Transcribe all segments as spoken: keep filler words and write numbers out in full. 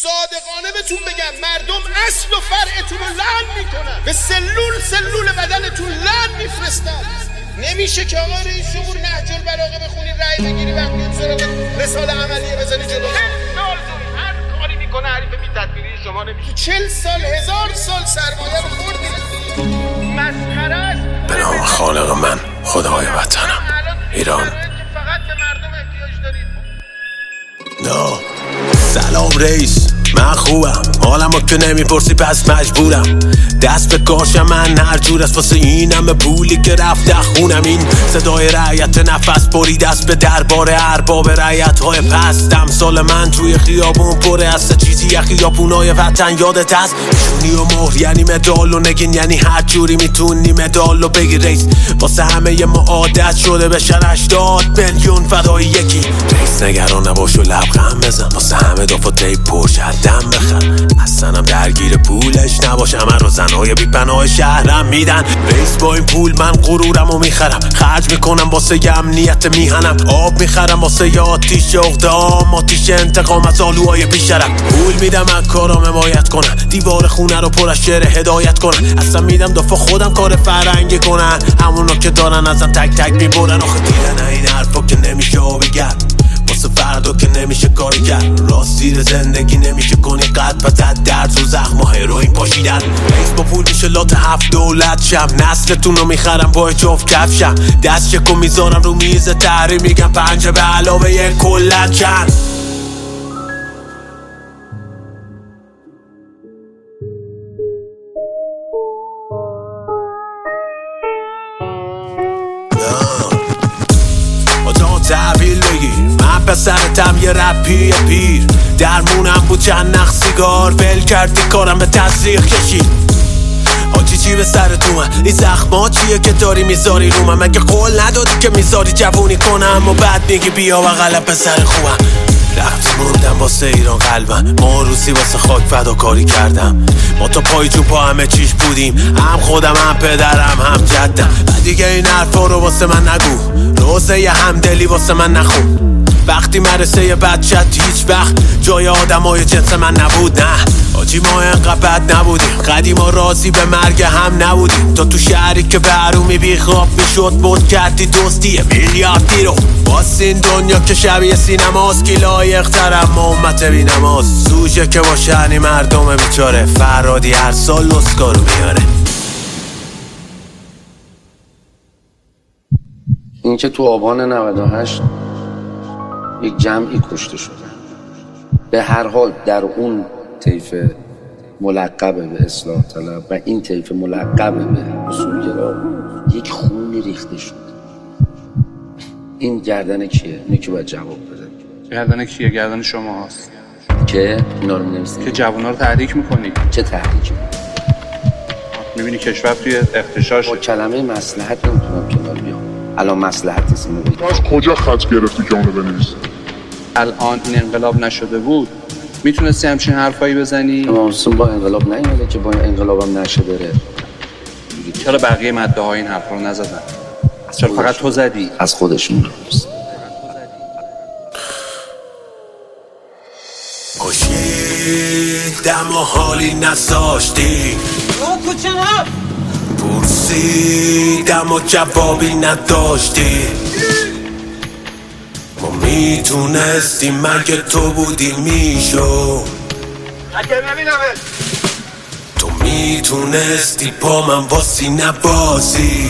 صادقانه بهتون بگم مردم اصل و فرعتون رو لعن میکنن، به سلول سلول بدنتون لعن میفرستن. نمیشه که آقا رئیس جمهور نهج البلاغه بخونی رأی بگیری و اون سراغ رساله عملیه بزنی جلو. سال هر کاری میکنه حریف بی تدبیری شما نمیشه. چل سال هزار سال سرمایه رو خوردی. مسخره است. به نام خالق من، خدای وطنم، ایران. فقط به مردم احتیاج دارید. نه سلام رئیس، من خوبم، حالمو که نمیپرسی پس مجبورم. دست به کاشم من هر جور است، واسه اینم پولی که رفته خونم. این صدای رعیت نفس برید دست به دربار ارباب رعیت های پست. امثال من توی خیابون پره است چیزی یا خیابونای وطن یادت هست. نشونی و مهر یعنی مدال و نگین، یعنی هر جوری میتونی مدال رو بگی رئیس. واسه همه ما عادت شده بشن هشتاد میلیون فدای یکی. رئیس نگران نباش و لبخند بزن، واسه همه دفعه پرشد دم بخر. اصلا درگیر پولش نباش، همه رو زنهای بی پناه شهرم میدن. رئیس با این پول من غرورم و میخرم، خرج میکنم واسه ی امنیت میهنم. آب میخرم واسه ی آتیش اقدام، آتیش انتقام از آلوهای بیشرم. پول میدم از کارام حمایت کنن، دیوار خونه رو پر از شعر هدایت کنن. اصلا میدم دفعه خودم کار فرنگی کنن، همونا که دارن ازم تک تک میبرن. آخه دیدن این حرفا که نمیشه آبی گرد، واسه فردا که نمیشه کاری کرد. راستی زندگی نمیشه کنی قد و زد درد و زخم و هروئین پاشیدن. رئیس با پول میشه لات هفت دولت شم، نسلتون رو میخرم با جفت کفشم. دست چکو میذارم رو میز تحریم، میگم پنجه به علاوه یک کلن چند. تحویل بگیر من پسرتم یه رپی پیر، درمونم بود چند نخ سیگار، ول کردی کارم به تزریق کشید. حاجی چی به سر تو من؟ این زخما چیه که داری میذاری رو من؟ مگه قول ندادی که میذاری جوونی کنم و بعد میگی بیا بغل پسر خوبم؟ رفتی موندم واسه ایران قلبم، ما روسی واسه خاک فداکاری کردم. ما تا پای جو پا همه چیش بودیم، هم خودم هم پدرم هم جدم. و دیگه این حرفا رو واسه من نگو، روزه ی همدلی واسه من نخون. وقتی مرسه ی بچت هیچ وقت جای آدمای جنس من نبود. نه آجی ما انقدر بد نبودیم، قدیما راضی به مرگ هم نبودیم. تا تو شهری که به حرومی بی خواب میشد بود کردی دوستی میلیاردی رو. باز این دنیا که شبیه سینماست، کی لایق ترم ما امت بی نماز. سوژه که با شعنی مردم بیچاره، فرادی هر سال اسکارو میاره. این که تو آبان نود و هشت یک جمعی کشته شدن، به هر حال در اون طیف ملقب به اصلاح طلب و این طیف ملقب به اصولگرا یک خونی ریخته شد. این گردن کیه؟ اینه که باید جواب بده. گردن کیه؟ گردن شما هست که اینا رو می‌نویسید، که جوونا رو تحریک میکنید. چه تحریکی؟ میبینی کشور توی اختشاش. با کلمه مصلحت نمیتونم کنار بیام. الان مصلحت نیست اینو بگید. از کجا خط گرفتی که اونو بنویسی؟ الان این انقلاب نشده بود میتونستی همچین حرفایی بزنی؟ اما اصلا با انقلاب نیومده که با انقلابم نشه بره. چرا بقیه مده های این حرف رو نزدن؟ چرا فقط تو زدی؟ از خودشون درست. پاشیدم و حالی نذاشتی، پرسیدم و جوابی نداشتی. ما میتونستیم مگه تو بودی میشو، تو میتونستی پا من واسی نبازی.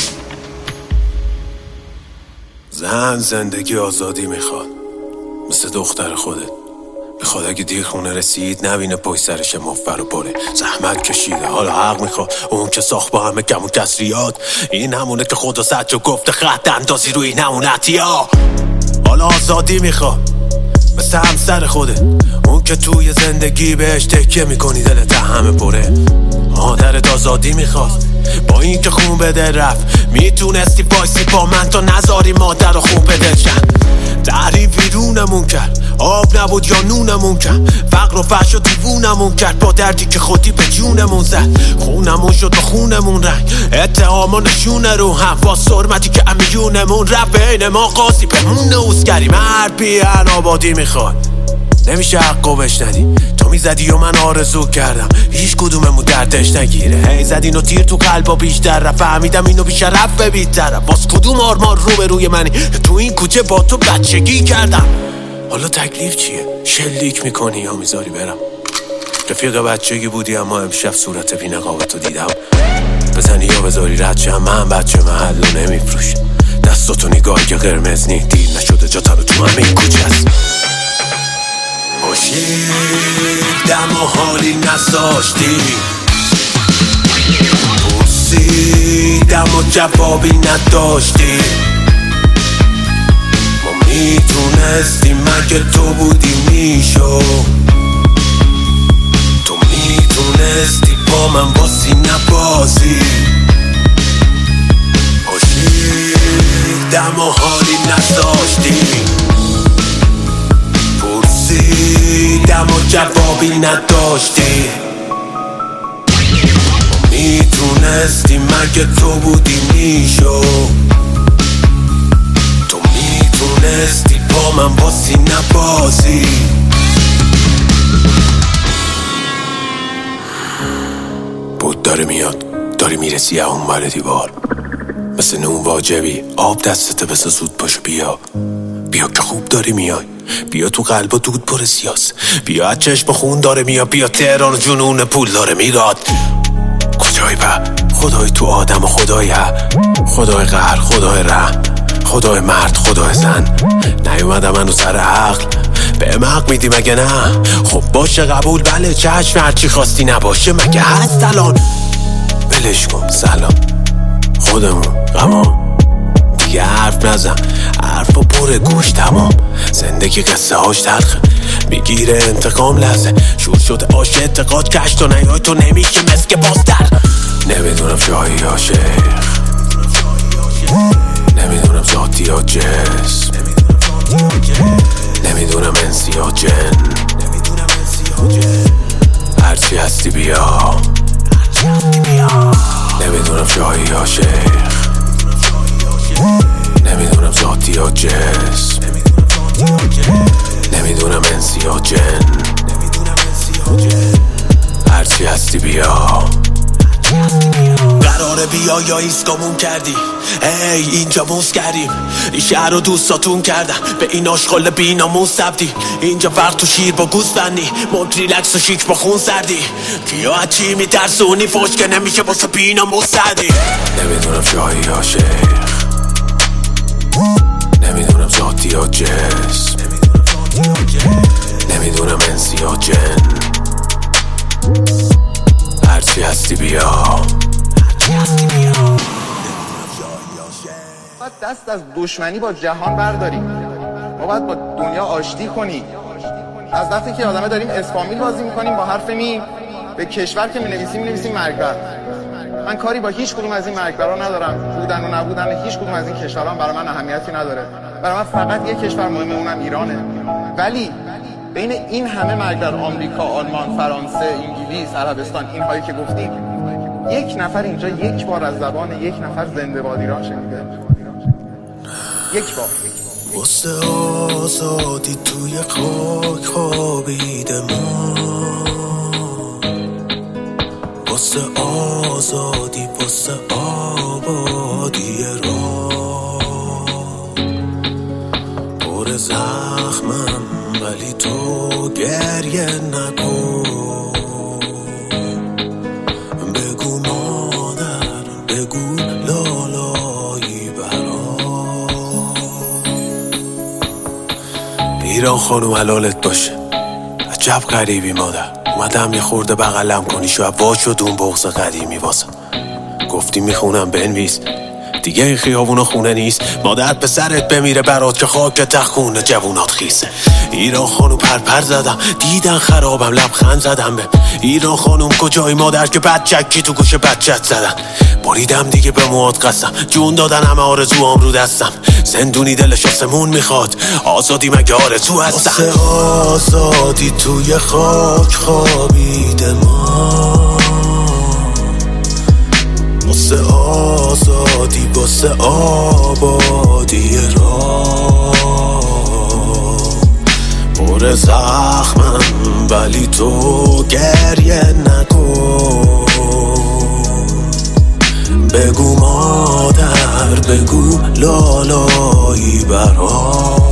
زن زندگی آزادی میخواد، مثل دختر خودت میخواد اگه دیر خونه رسید نبینه پای سرش مفر و بره. زحمت کشیده حالا حق میخواد، اون که ساخت با همه کم و کسریات. این همونه که خدا زد و گفته خط اندازی روی این همونتی ها. حالا آزادی میخواد مثل همسر خوده، اون که توی زندگی بهش تکیه میکنی دلت همه پره. مادرت آزادی میخواست با این که خون به دل رفت، میتونستی بایستی با من تا نذاری مادر رو خوب به دل شد. تحریم ویرونمون کرد، آب نبود یا نونمون کرد، فقر و فحش و دیوونمون کرد، با دردی که خودی به جونمون زد. خونمون شد با خونمون رنگ، اتهام و نشونه رو هم، با سرمتی که امیونمون رفت. بین ما قاضی بمونه اوزگری، مرد بیان آبادی میخواد نمیشه حقو بشنری. تو میزدی و من آرزو کردم هیچ کدوممون دردش نگیره. هی زد اینو تیر تو قلبا بیشتر رفت، فهمیدم اینو بیشرف به بی‌طرف. باز کدوم آرمان رو به روی منی؟ تو این کوچه با تو بچگی کردم. حالا تکلیف چیه؟ شلیک میکنی یا میذاری برم؟ رفیق بچگی بودی اما امشب صورت بی نقابتو دیدم. بزنی یا بذاری رد شم، من بچه محلو نمیفروشم. دستاتو نگاهی که قرمز نی دیر نشده جاتانو تو همین کوچه است. پرسیدم و حالی نذاشتی، پرسیدم و جوابی نداشتی. ما میتونستیم مگه تو بودی میشو، تو میتونستی با من باسی نبازی. پرسیدم و حالی نذاشتی، پرسیدم و جوابی نداشتی. ما میتونستی مگه تو بودی میشو، تو میتونستی با من باسی نبازی. بود داره میاد، داری میرسی اون بر دیوار، مثل نون واجبی آب دستته بسه زود پاشو بیا. بیا که خوب داری میای، بیا تو قلب و دود پر سیاس، بیا از چشم خون داره میاد، بیا تهران و جنون پول داره میراد. کجای به خدای تو آدم و خدای ها، خدای قهر، خدای رحم، خدای مرد، خدای زن. نیومدم منو سر عقل به حق میدی مگه نه؟ خب باشه قبول، بله چشم، هرچی خواستی نباشه مگه هست الان؟ بلش کن سلام خودمون غمان دیگه حرف نزن، حرف و پر گوش تمام. زندگی قصه هاش تلخه، میگیره انتقام لحظه، شور شده آش اعتقاد کشت و نیای تو نمیشه مسک باستر. نمیدونم شاهی یا شیخ، نمیدونم ذاتی یا جسم، نمیدونم انسی یا جن، هرچی هستی بیا. نمیدونم شاهی یا شیخ، نمیدونم ذاتی یا جسم، نمیدونم انسی یا جن، هرچی هستی بیا. قراره بیا یا ایسکامون کردی؟ ای اینجا موز کردیم، این شهر رو دوستاتون کردم به این آشغال بی ناموس سبدی. اینجا فرق تو شیر با گوز بندی، مد ریلکس و شیک با خون سردی. کیا از چی میترسونی فوش که نمیشه باسه بی ناموس سردی. نمیدونم شاهی یا شیخ، نمیدونم ذاتی یا جسم، نمیدونم انسی یا جن، هرچی هستی بیا. باید دست از دشمنی با جهان برداریم، ما باید با دنیا آشتی کنیم. از وقتی که آدمه داریم اسفامیل بازی میکنیم با حرف می، به کشور که مینویسیم مینویسیم مرگبر. من کاری با هیچ کدوم از این مرگبرها ندارم، بودن و نبودن هیچ کدوم از این کشورها برای من اهمیتی نداره. برای من فقط یک کشور مهمه، اونم ایرانه. ولی بین این همه مرگبر، آمریکا، آلمان، فرانسه، انگلیس، عربستان، این هایی که گفتیم، یک نفر اینجا یک بار از زبان یک نفر زنده باد ایران شنیده. یک بار. واسه آزادی توی خاک خوابیده ما، واسه آزادی، واسه آبادی راه. پر زخمم ولی تو گریه نکن. بگو مادر، بگو لالایی برا. ایران خانوم حلالت باشه، عجب غریبی مادر. اومدم یه خورده بغلم کنی، شاید وا شد اون بغض قدیمی واسه. گفتی میخونم بنویس، دیگه این خیابونا خونه نیست. مادرت به سرت بمیره برات که خاک تخونه جوونات خیسه. ایران خانوم پرپر زدم، دیدن خرابم لبخند زدم به ایران خانوم. کجای مادر که بچکی تو گوش بچت زدن. بریدم دیگه به مواد قسم، جون دادن همه آرزوام رو دستم. زندونی دلش آسمون میخواد، آزادی مگه آرزو هستم. واسه آزادی توی خاک خوابیده ما، واسه آزادی، واسه آبادی راه. پر زخمم ولی تو گریه نکن. بگو مادر، بگو لالایی برام.